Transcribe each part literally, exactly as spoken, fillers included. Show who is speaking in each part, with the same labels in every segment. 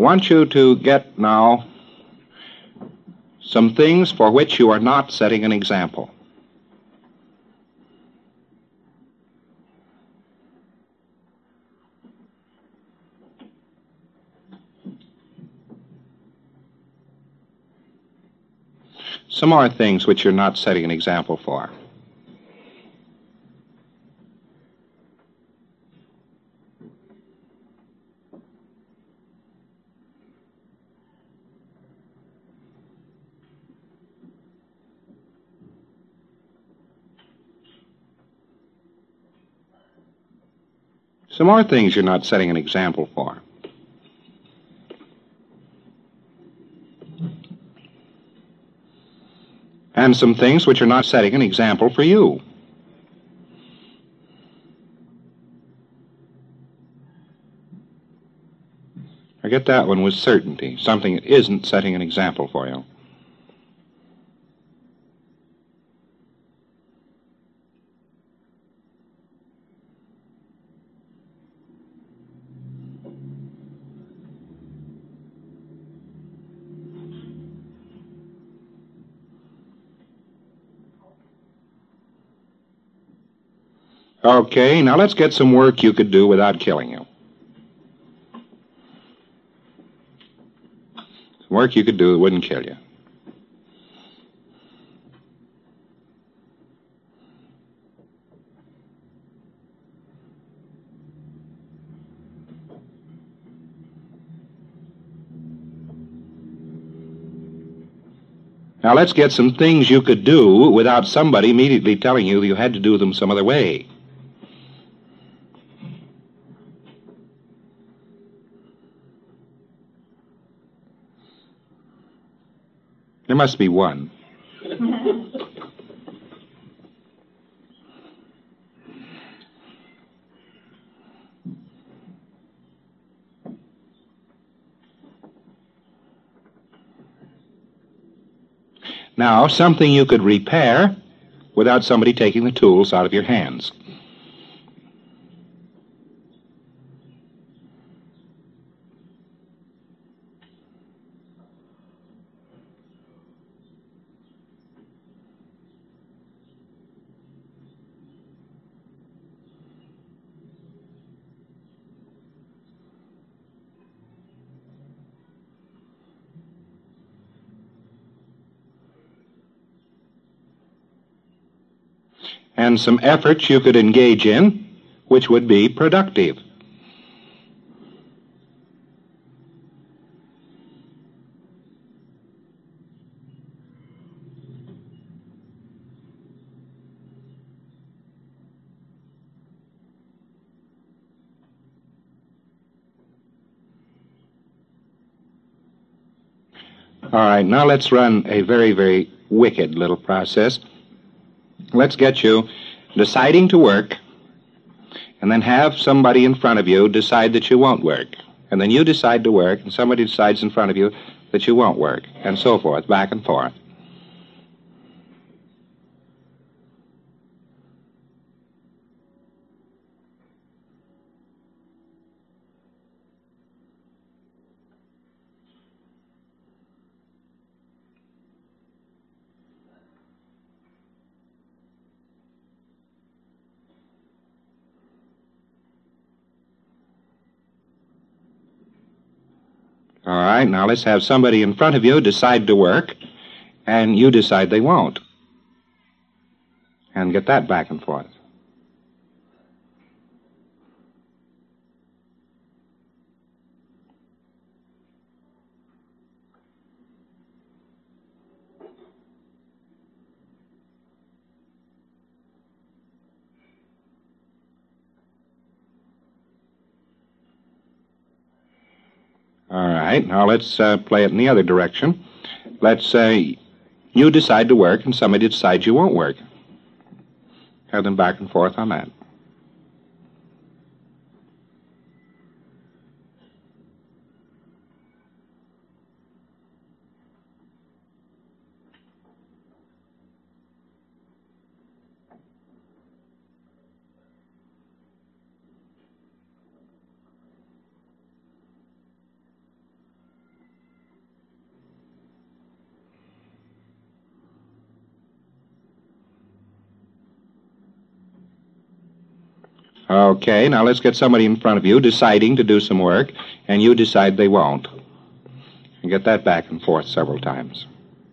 Speaker 1: want you to get now some things for which you are not setting an example. Some more things which you're not setting an example for. Some more things you're not setting an example for. And some things which are not setting an example for you. I get that one with certainty, something that isn't setting an example for you. Okay, now let's get some work you could do without killing you. Some work you could do that wouldn't kill you. Now let's get some things you could do without somebody immediately telling you you had to do them some other way. There must be one. Now, something you could repair without somebody taking the tools out of your hands. And some efforts you could engage in which would be productive. All right, now let's run a very, very wicked little process. Let's get you deciding to work, and then have somebody in front of you decide that you won't work. And then you decide to work, and somebody decides in front of you that you won't work, and so forth, back and forth. All right, now let's have somebody in front of you decide to work, and you decide they won't. And get that back and forth. All right, now let's uh, play it in the other direction. Let's say you decide to work and somebody decides you won't work. Have them back and forth on that. Okay, now let's get somebody in front of you deciding to do some work, and you decide they won't. And get that back and forth several times.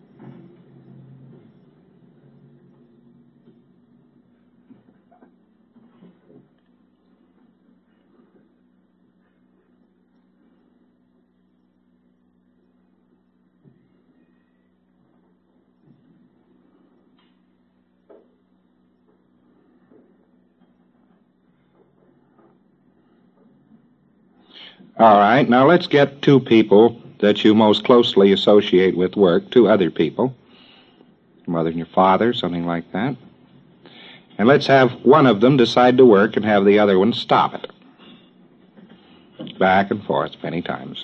Speaker 1: All right, now let's get two people that you most closely associate with work, two other people, your mother and your father, something like that. And let's have one of them decide to work and have the other one stop it. Back and forth many times.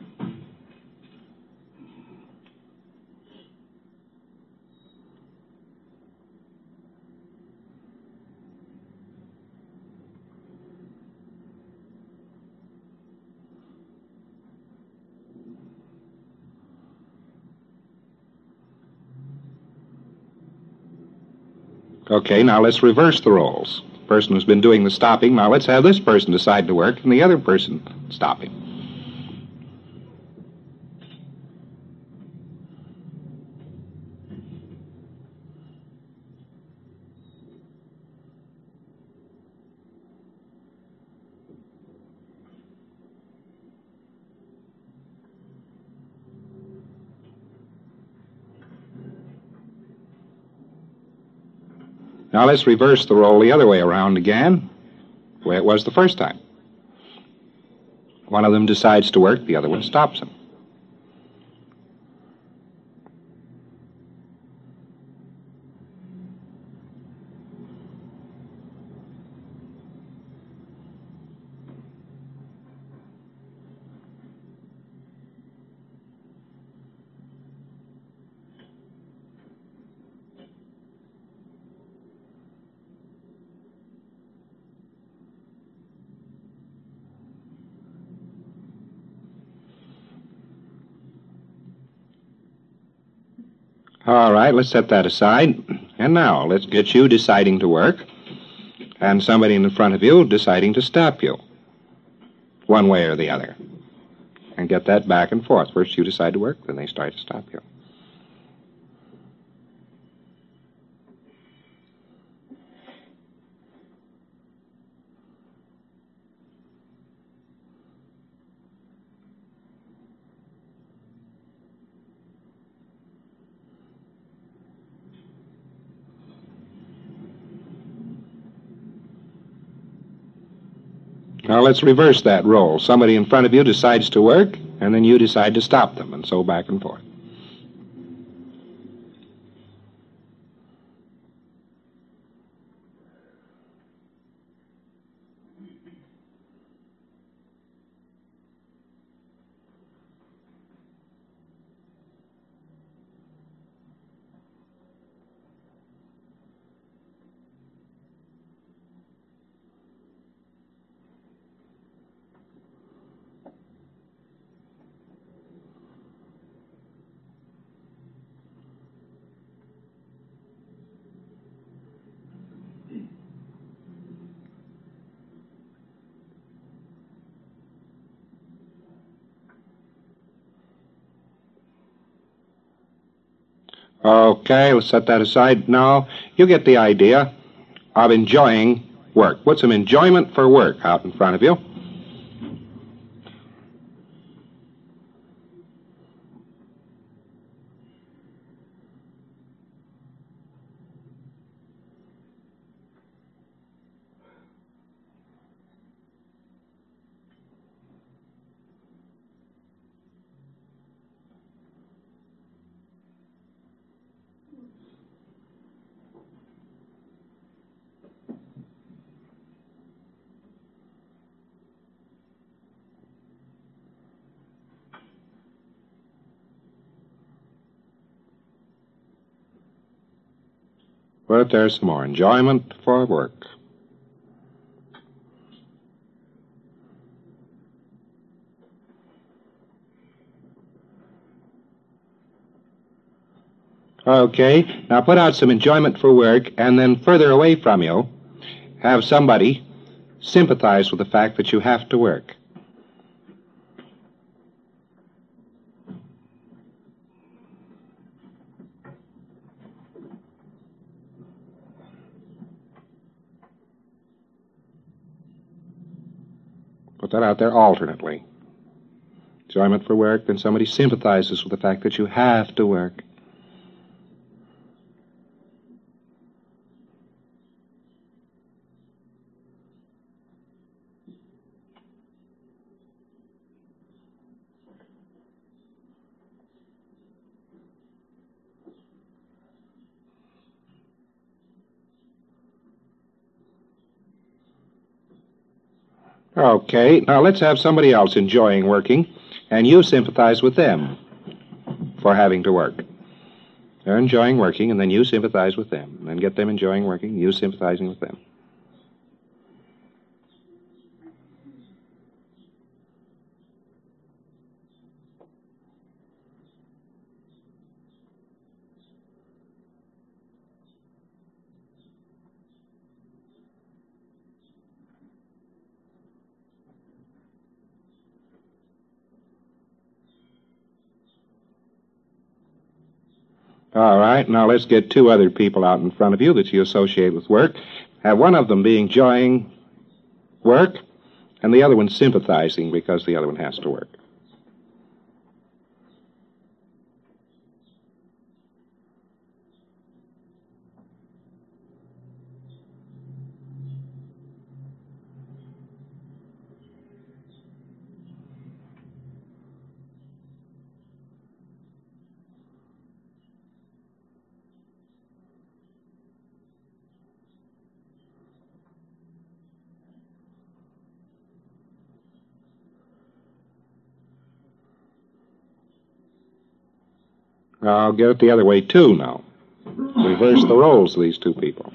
Speaker 1: Okay, now let's reverse the roles. The person who's been doing the stopping, now let's have this person decide to work and the other person stopping. Now let's reverse the role the other way around again, the way it was the first time. One of them decides to work, the other one stops him. All right, let's set that aside. And now, let's get you deciding to work and somebody in front of you deciding to stop you, one way or the other. And get that back and forth. First you decide to work, then they start to stop you. Now let's reverse that role. Somebody in front of you decides to work, and then you decide to stop them, and so back and forth. Okay, let's set that aside. Now, you get the idea of enjoying work. Put some enjoyment for work out in front of you. But there's some more enjoyment for work. Okay, now put out some enjoyment for work, and then further away from you, have somebody sympathize with the fact that you have to work. Put that out there alternately. Enjoyment for work, then somebody sympathizes with the fact that you have to work. Okay, now let's have somebody else enjoying working, and you sympathize with them for having to work. They're enjoying working, and then you sympathize with them. And then get them enjoying working, you sympathizing with them. All right, now let's get two other people out in front of you that you associate with work. Have one of them be enjoying work, and the other one sympathizing because the other one has to work. I'll get it the other way, too, now. Reverse the roles of these two people.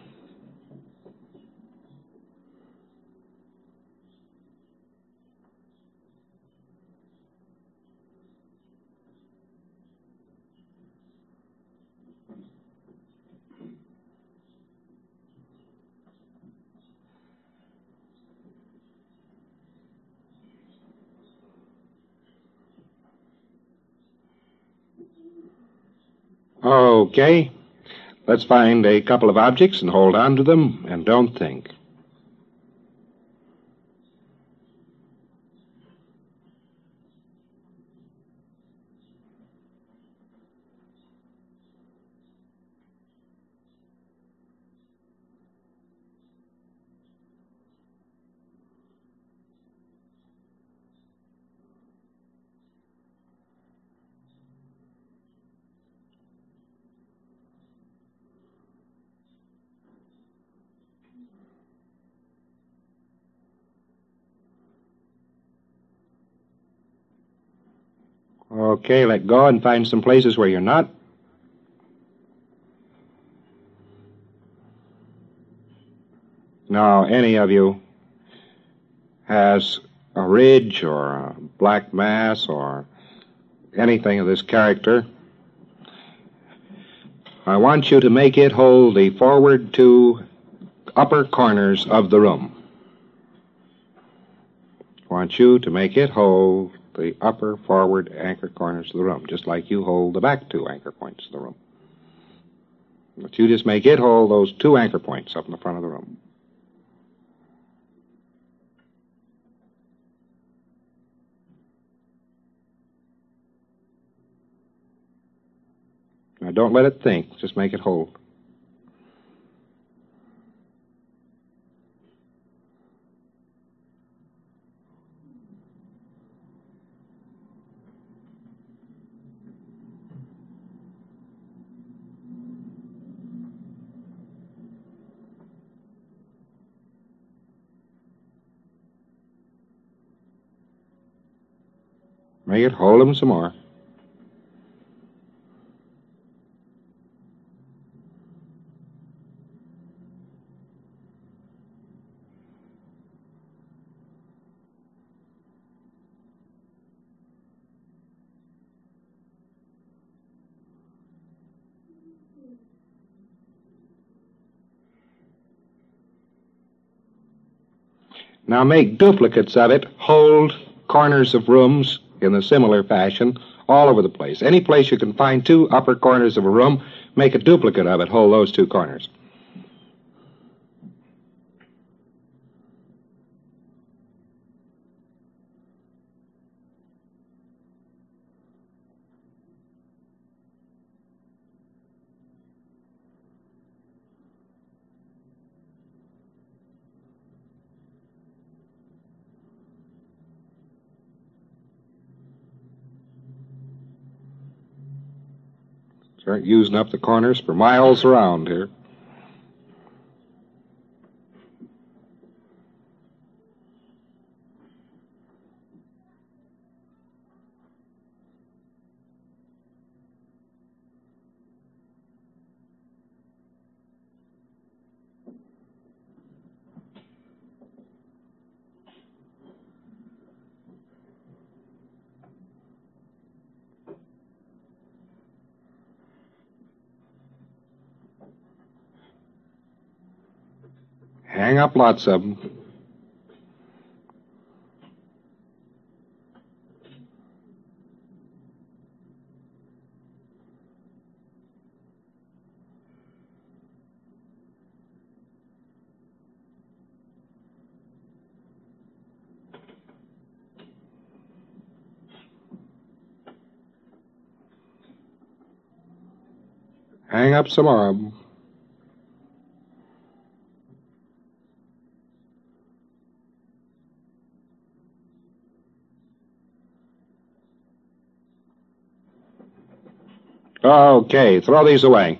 Speaker 1: Okay, let's find a couple of objects and hold on to them and don't think. Okay, let go and find some places where you're not. Now, any of you has a ridge or a black mass or anything of this character, I want you to make it hold the forward two upper corners of the room. I want you to make it hold the upper forward anchor corners of the room, just like you hold the back two anchor points of the room. But you just make it hold those two anchor points up in the front of the room. Now, don't let it think. Just make it hold. Make it hold them some more. Now make duplicates of it, hold corners of rooms in a similar fashion all over the place. Any place you can find two upper corners of a room, make a duplicate of it, hold those two corners. Start using up the corners for miles around here. Hang up lots of them. Hang up some more of them. Okay, throw these away.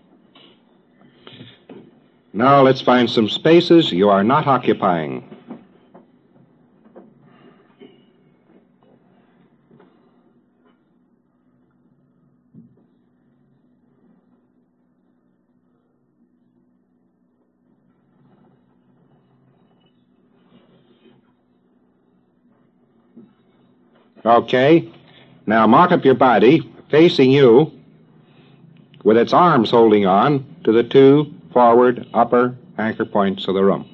Speaker 1: Now let's find some spaces you are not occupying. Okay, now mark up your body facing you with its arms holding on to the two forward upper anchor points of the room.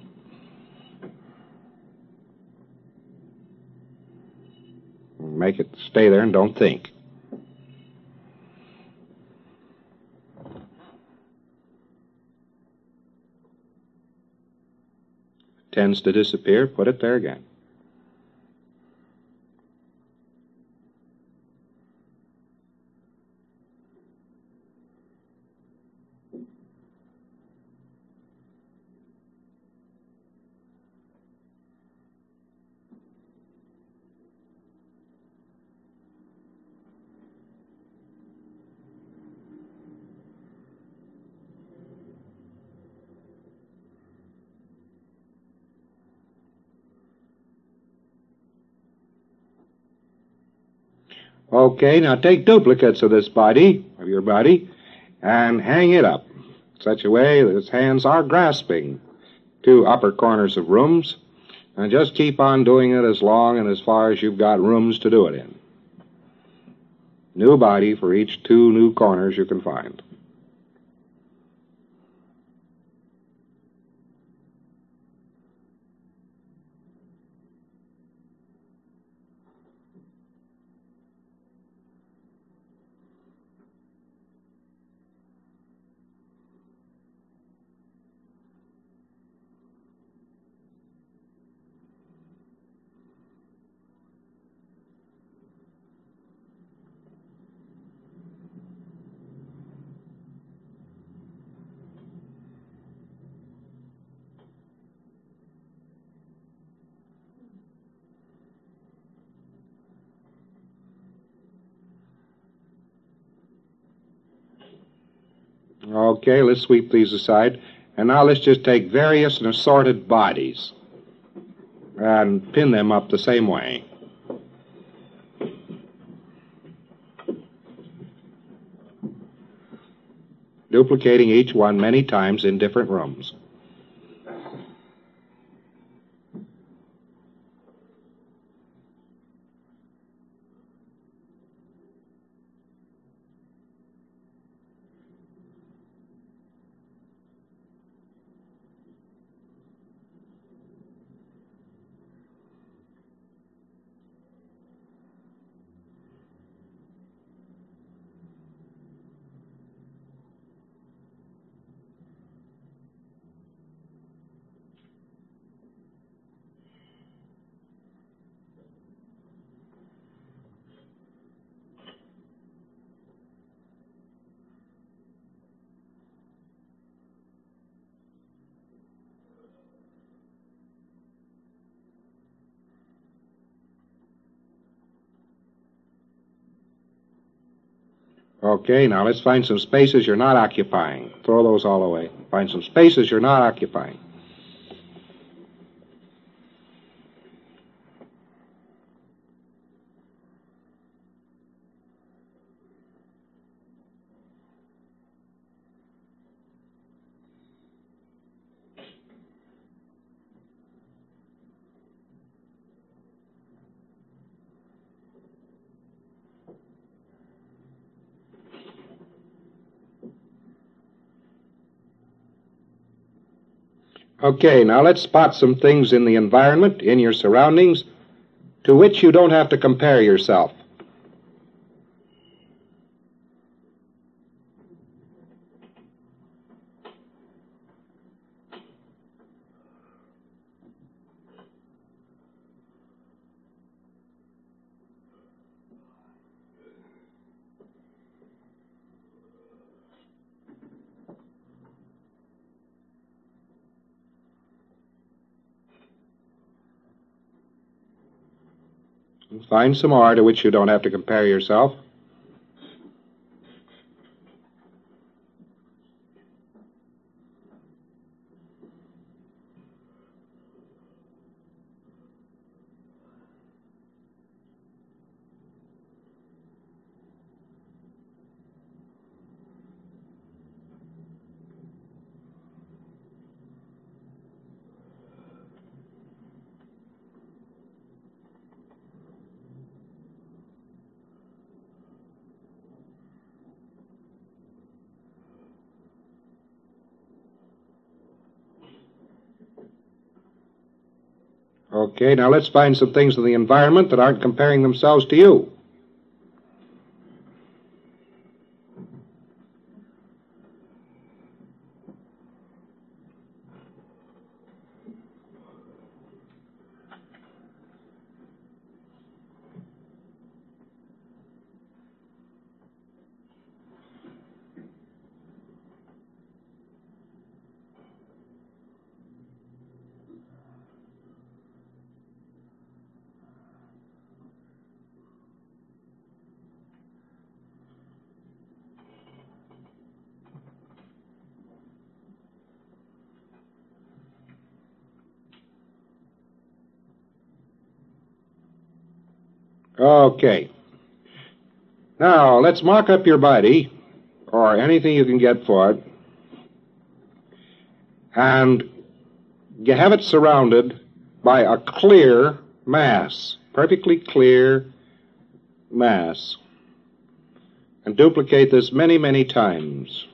Speaker 1: Make it stay there and don't think. Tends to disappear, put it there again. Okay, now take duplicates of this body, of your body, and hang it up in such a way that its hands are grasping two upper corners of rooms, and just keep on doing it as long and as far as you've got rooms to do it in. New body for each two new corners you can find. Okay, let's sweep these aside. And now let's just take various and assorted bodies and pin them up the same way. Duplicating each one many times in different rooms. Okay, now let's find some spaces you're not occupying. Throw those all away. Find some spaces you're not occupying. Okay, now let's spot some things in the environment, in your surroundings, to which you don't have to compare yourself. Find some more to which you don't have to compare yourself. Okay, now let's find some things in the environment that aren't comparing themselves to you. Okay. Now, let's mark up your body, or anything you can get for it, and you have it surrounded by a clear mass, perfectly clear mass. And duplicate this many, many times.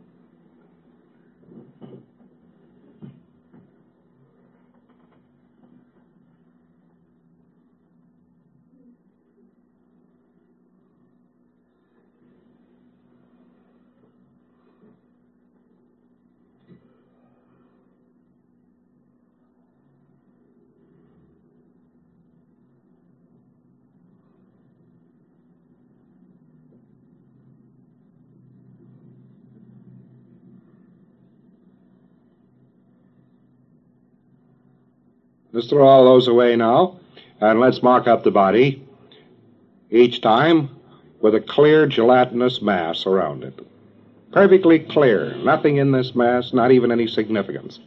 Speaker 1: Let's throw all those away now, and let's mark up the body, each time with a clear gelatinous mass around it. Perfectly clear. Nothing in this mass, not even any significance.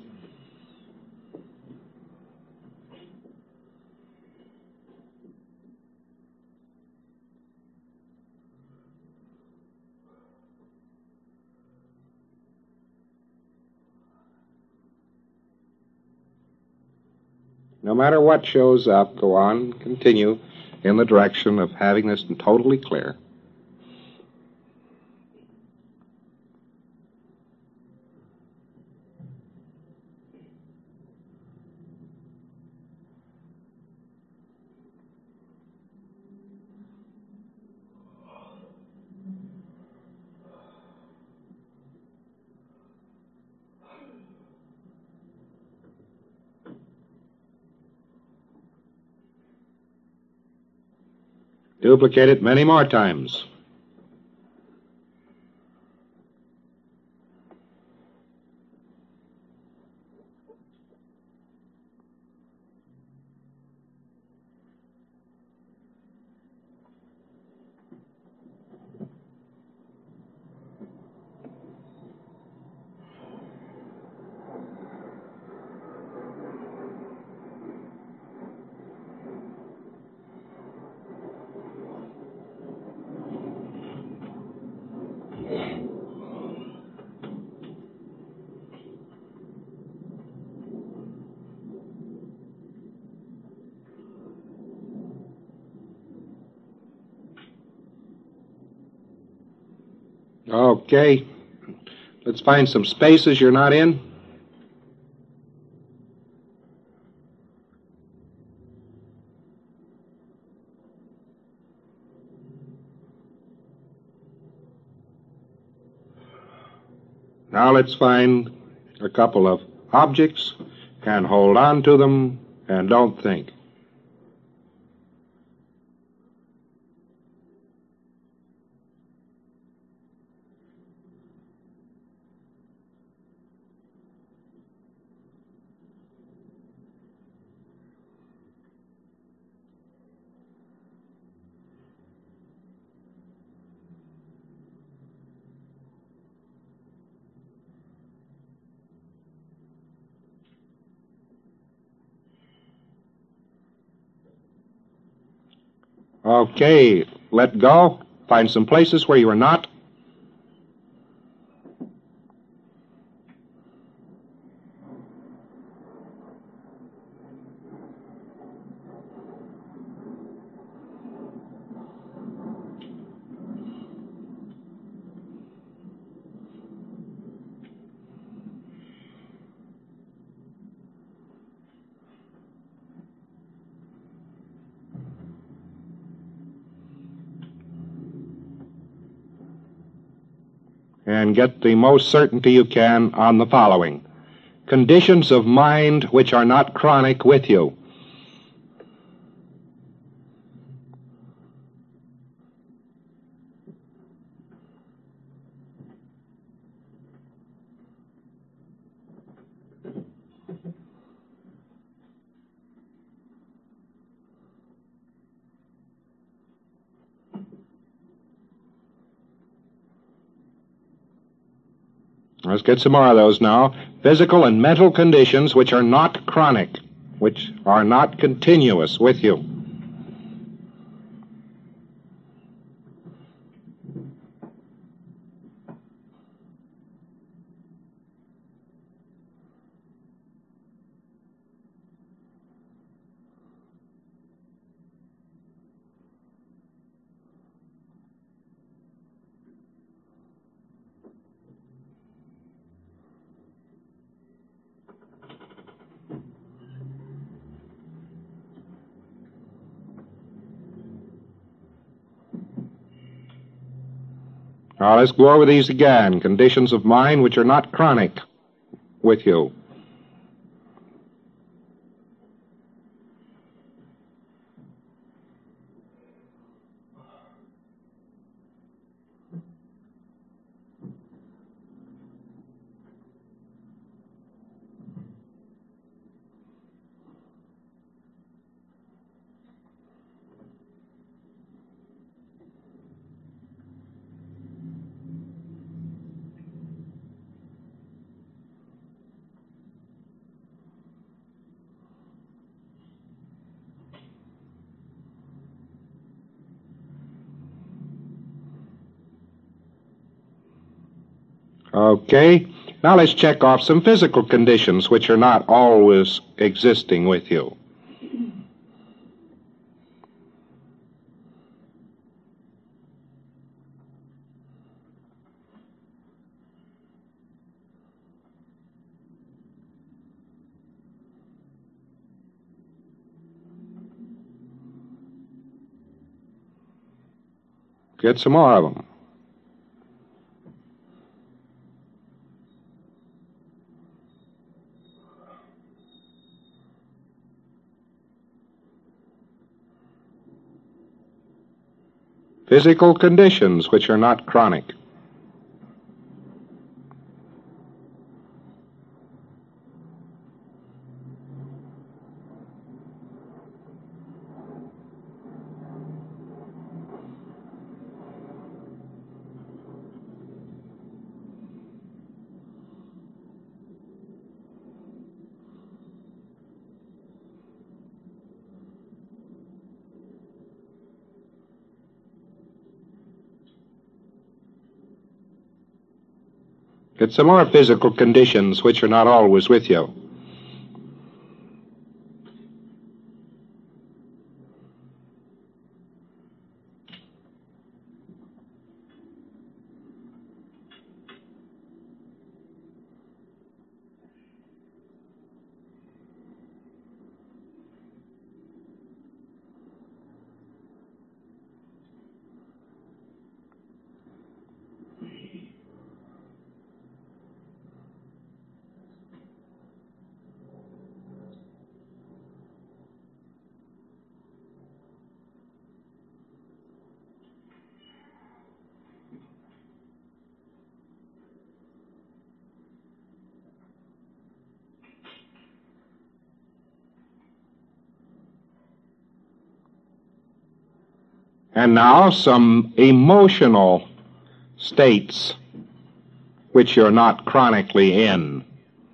Speaker 1: No matter what shows up, go on, continue in the direction of having this totally clear. Duplicate it many more times. Okay. Let's find some spaces you're not in. Now let's find a couple of objects, and hold on to them, and don't think. Okay, let go. Find some places where you are not. And get the most certainty you can on the following. Conditions of mind which are not chronic with you. Let's get some more of those now. Physical and mental conditions which are not chronic, which are not continuous with you. Now let's go over these again. Conditions of mind which are not chronic with you. Okay, now let's check off some physical conditions which are not always existing with you. Get some more of them. Physical conditions which are not chronic. Get some more physical conditions which are not always with you. And now some emotional states which you're not chronically in.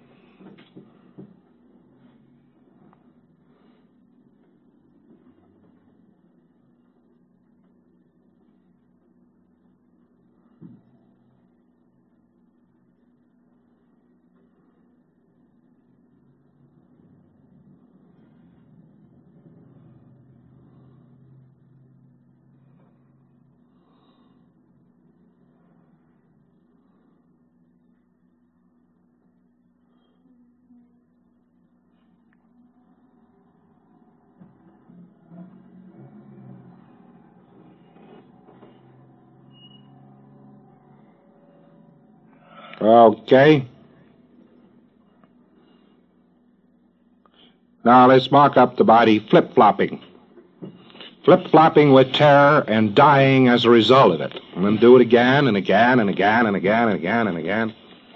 Speaker 1: Okay. Now let's mark up the body flip-flopping. Flip-flopping with terror and dying as a result of it. And then do it again and again and again and again and again and again.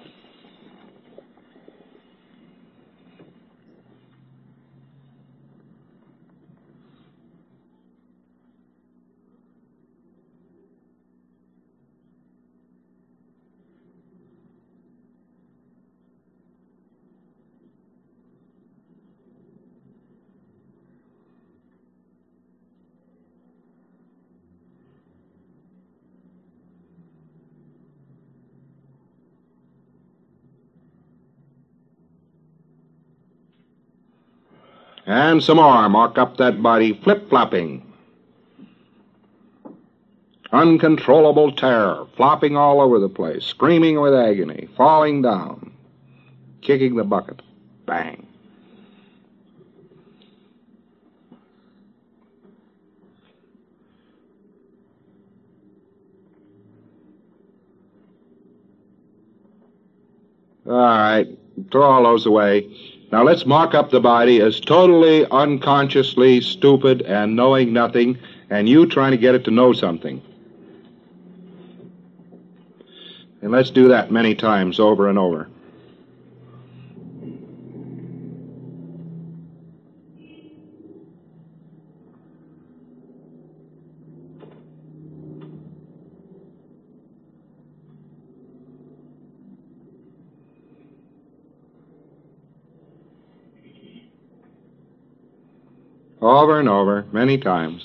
Speaker 1: And some more. Mark up that body flip-flopping. Uncontrollable terror, flopping all over the place, screaming with agony, falling down, kicking the bucket. Bang. All right, throw all those away. Now let's mark up the body as totally unconsciously stupid and knowing nothing, and you trying to get it to know something. And let's do that many times over and over. Over and over, many times.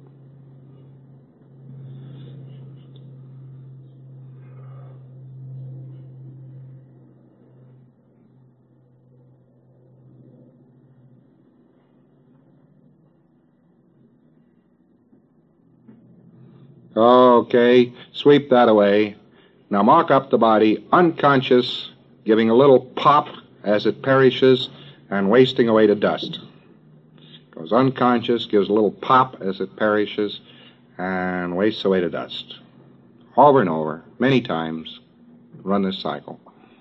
Speaker 1: Okay, sweep that away. Now mark up the body unconscious, giving a little pop as it perishes and wasting away to dust. Goes unconscious, gives a little pop as it perishes, and wastes away to dust. Over and over, many times, run this cycle.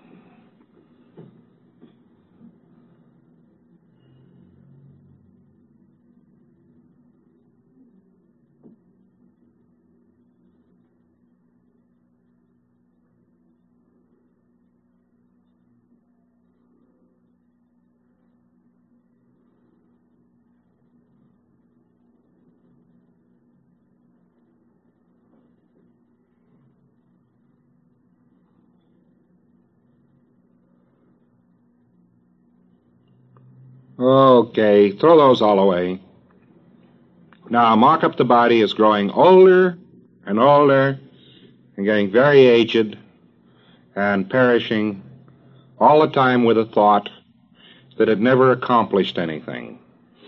Speaker 1: Okay, throw those all away. Now mark up the body as growing older and older and getting very aged and perishing all the time with a thought that it never accomplished anything.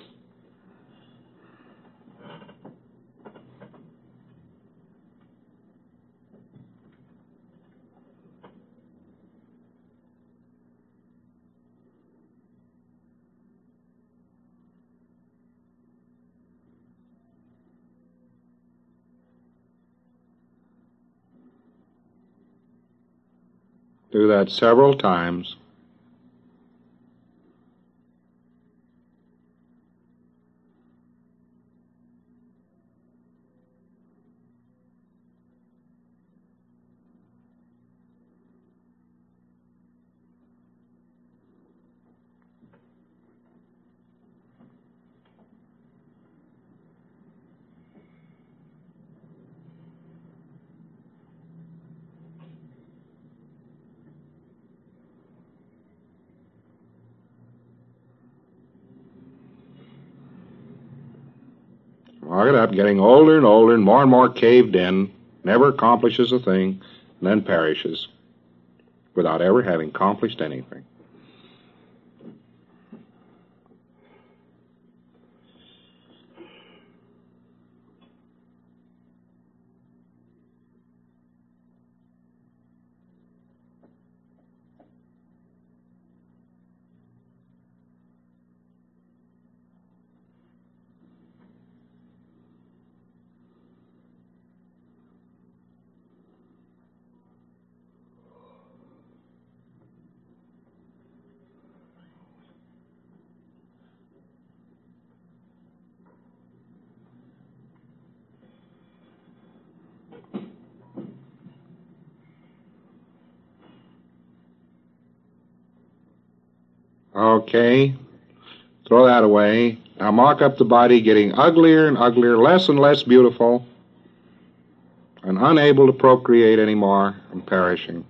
Speaker 1: Do that several times. Hog it up, getting older and older and more and more caved in, never accomplishes a thing, and then perishes without ever having accomplished anything. Okay, throw that away. Now mark up the body getting uglier and uglier, less and less beautiful, and unable to procreate anymore and perishing.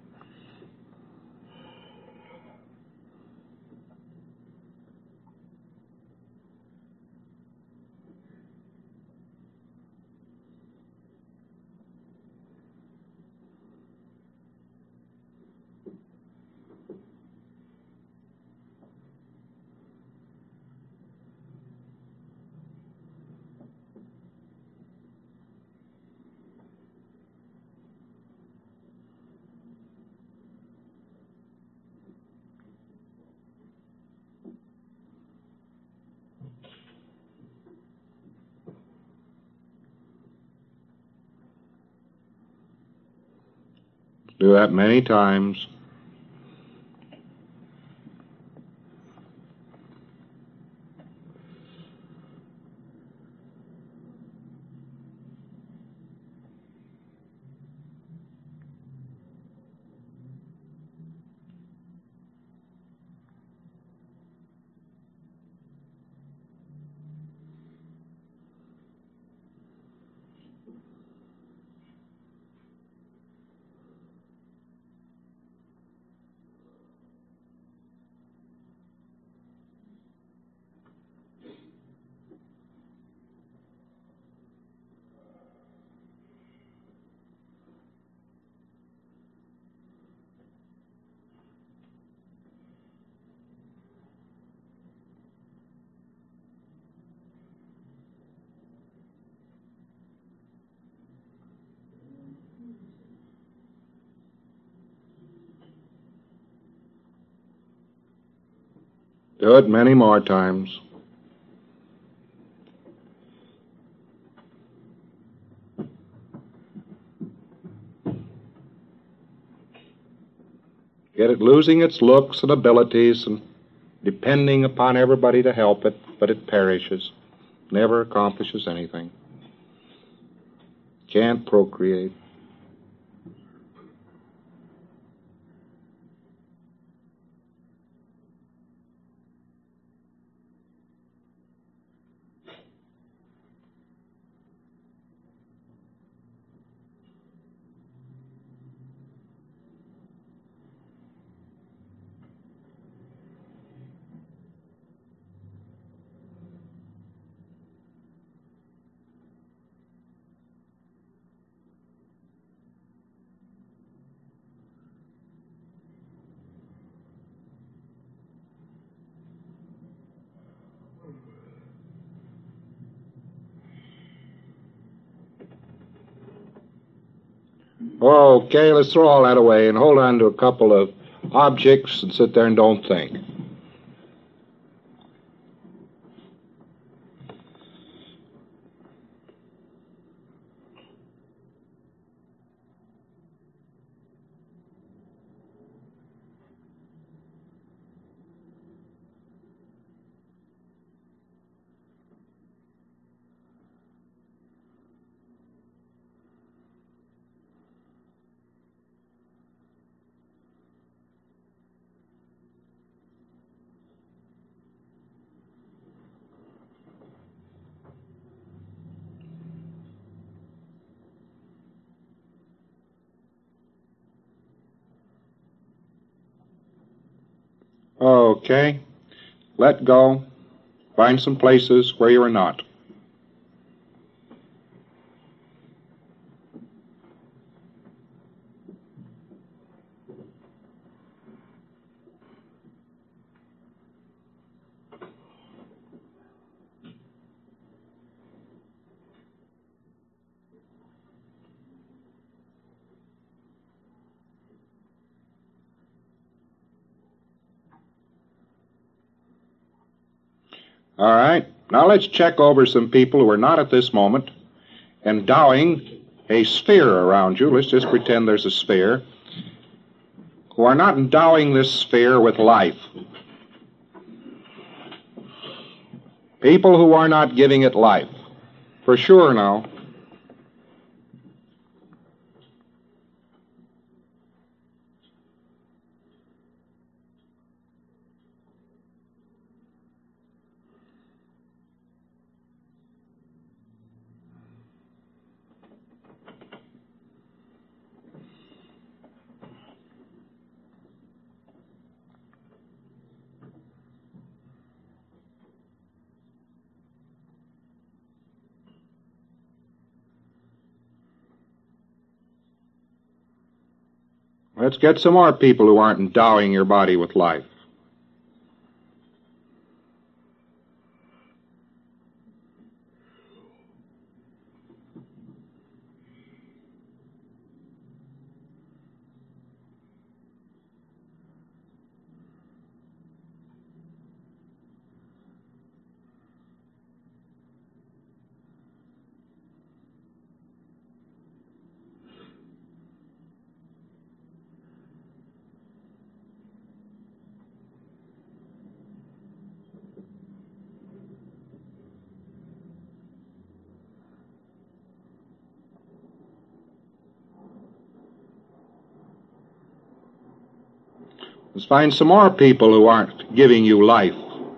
Speaker 1: Do that many times. Do it many more times. Get it losing its looks and abilities and depending upon everybody to help it, but it perishes, never accomplishes anything. Can't procreate. Okay, let's throw all that away and hold on to a couple of objects and sit there and don't think. Okay, let go. Find some places where you are not. All right. Now let's check over some people who are not at this moment endowing a sphere around you. Let's just pretend there's a sphere. Who are not endowing this sphere with life. People who are not giving it life. For sure now. Let's get some more people who aren't endowing your body with life. Let's find some more people who aren't giving you life.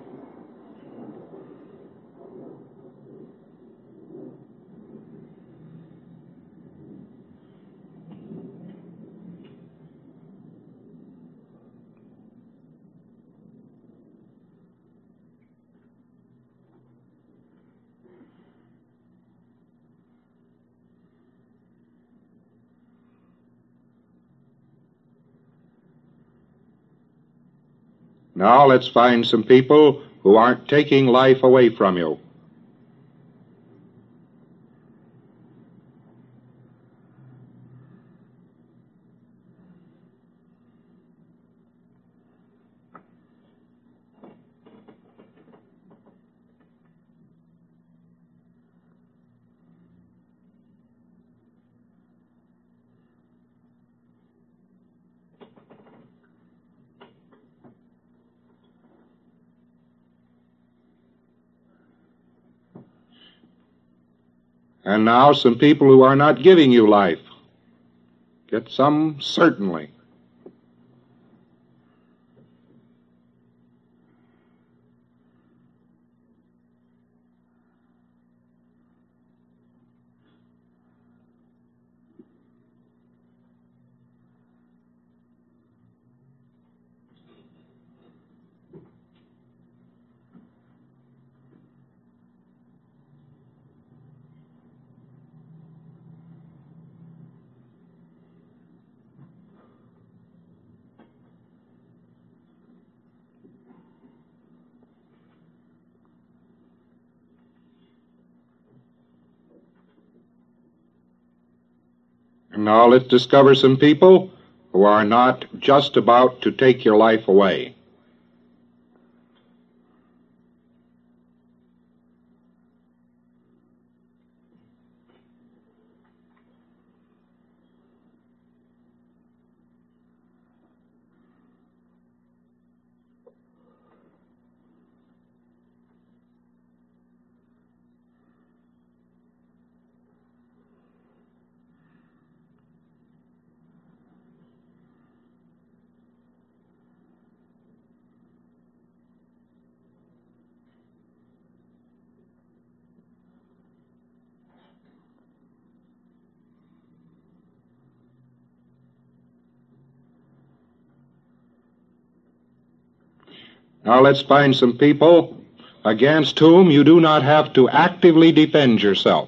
Speaker 1: Now let's find some people who aren't taking life away from you. And now some people who are not giving you life. Get some certainly. And now let's discover some people who are not just about to take your life away. Now let's find some people against whom you do not have to actively defend yourself.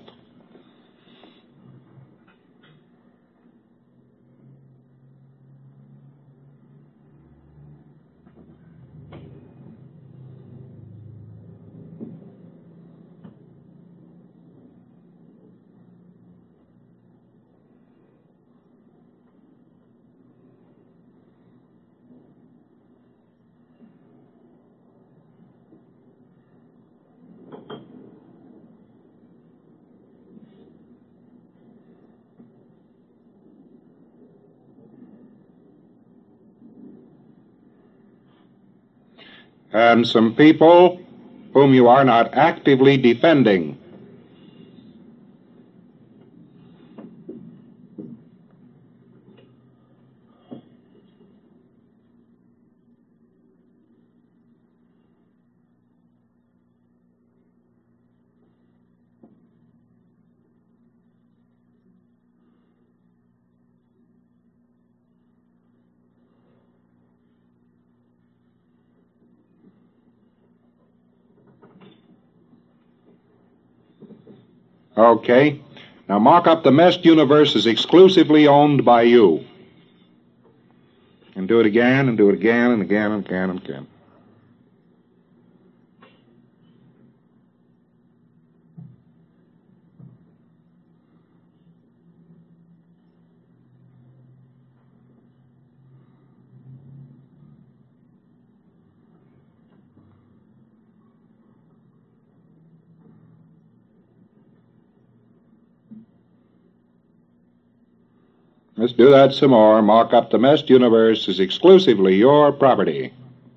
Speaker 1: and some people whom you are not actively defending. Okay. Now mark up the meshed universe is exclusively owned by you. And do it again, and do it again, and again, and again, and again. Let's do that some more. Mark up the meshed universe is exclusively your property.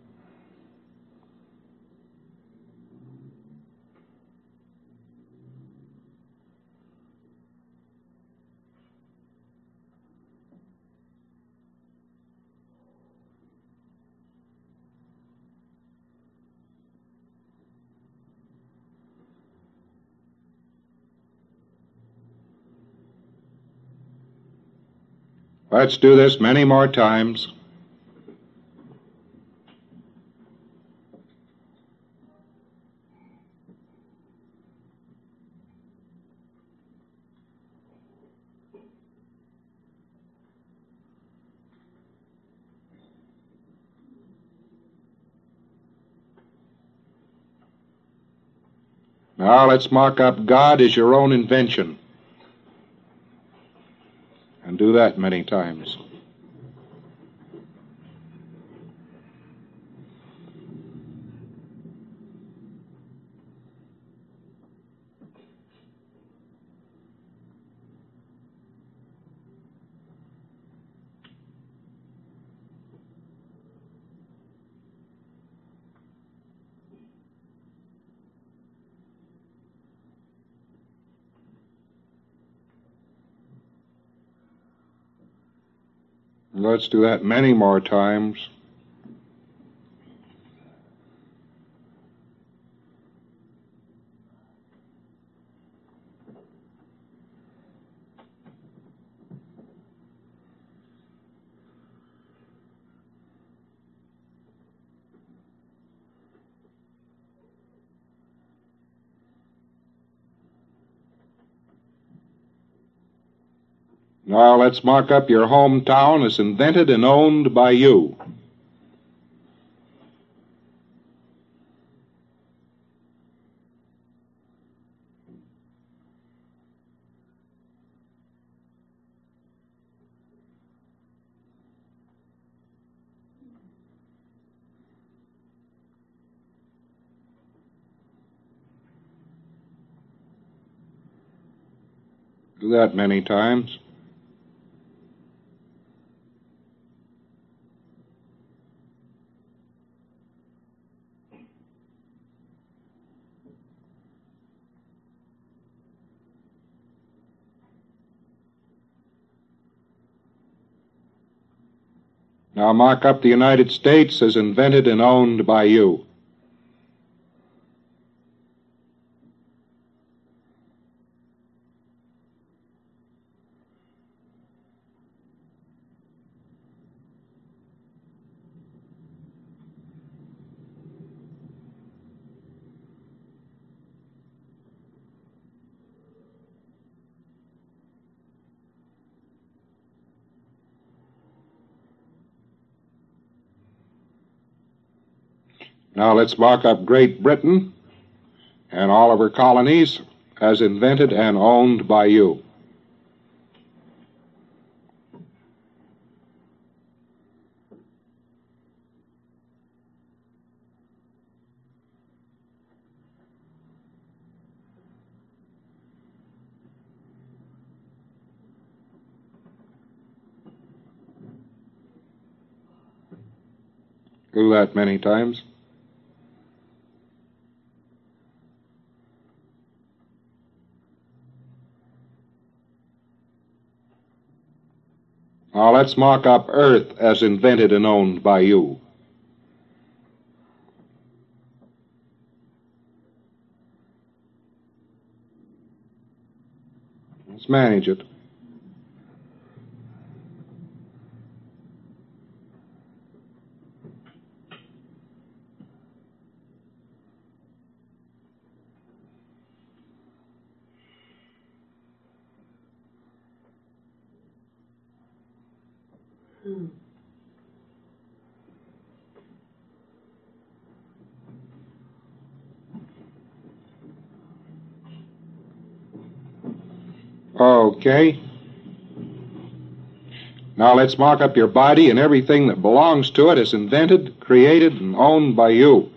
Speaker 1: Let's do this many more times. Now let's mark up God as your own invention. And do that many times. Let's do that many more times. Now let's mark up your hometown as invented and owned by you. Do that many times. Now mark up the United States as invented and owned by you. Now let's mark up Great Britain and all of her colonies as invented and owned by you. Do that many times. Now let's mark up Earth as invented and owned by you. Let's manage it.
Speaker 2: Hmm.
Speaker 1: Okay. Now let's mark up your body and everything that belongs to it as invented, created, and owned by you.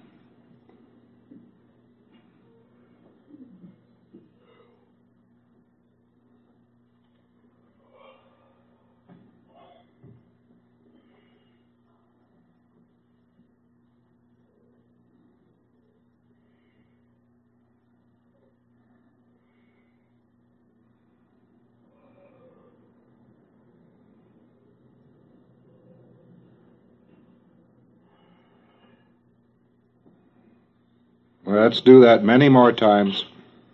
Speaker 1: Let's do that many more times.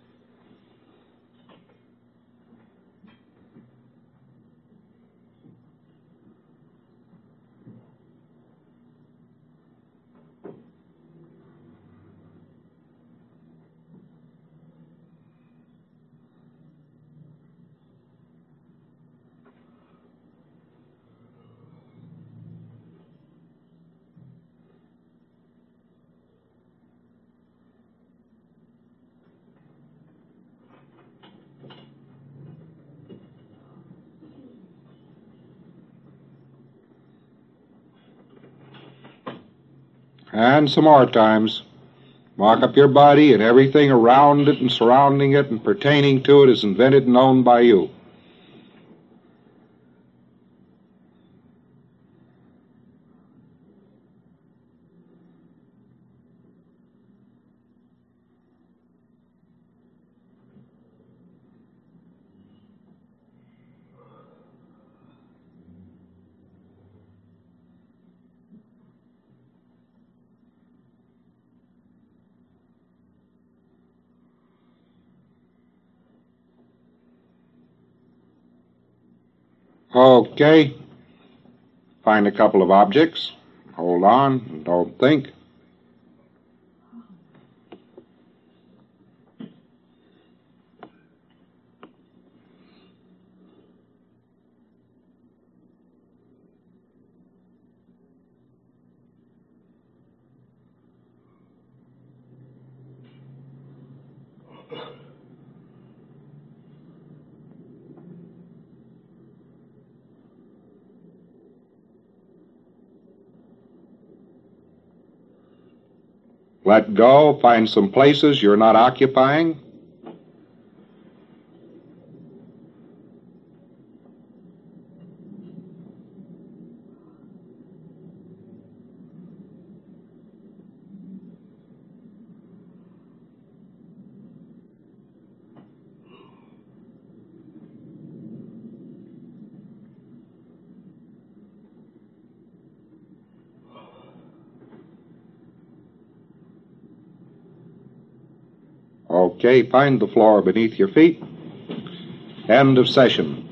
Speaker 1: And some more times. Mark up your body and everything around it and surrounding it and pertaining to it is invented and owned by you. Okay. Find a couple of objects. Hold on and don't think. Let go. Find some places you're not occupying. Okay, find the floor beneath your feet. End of session.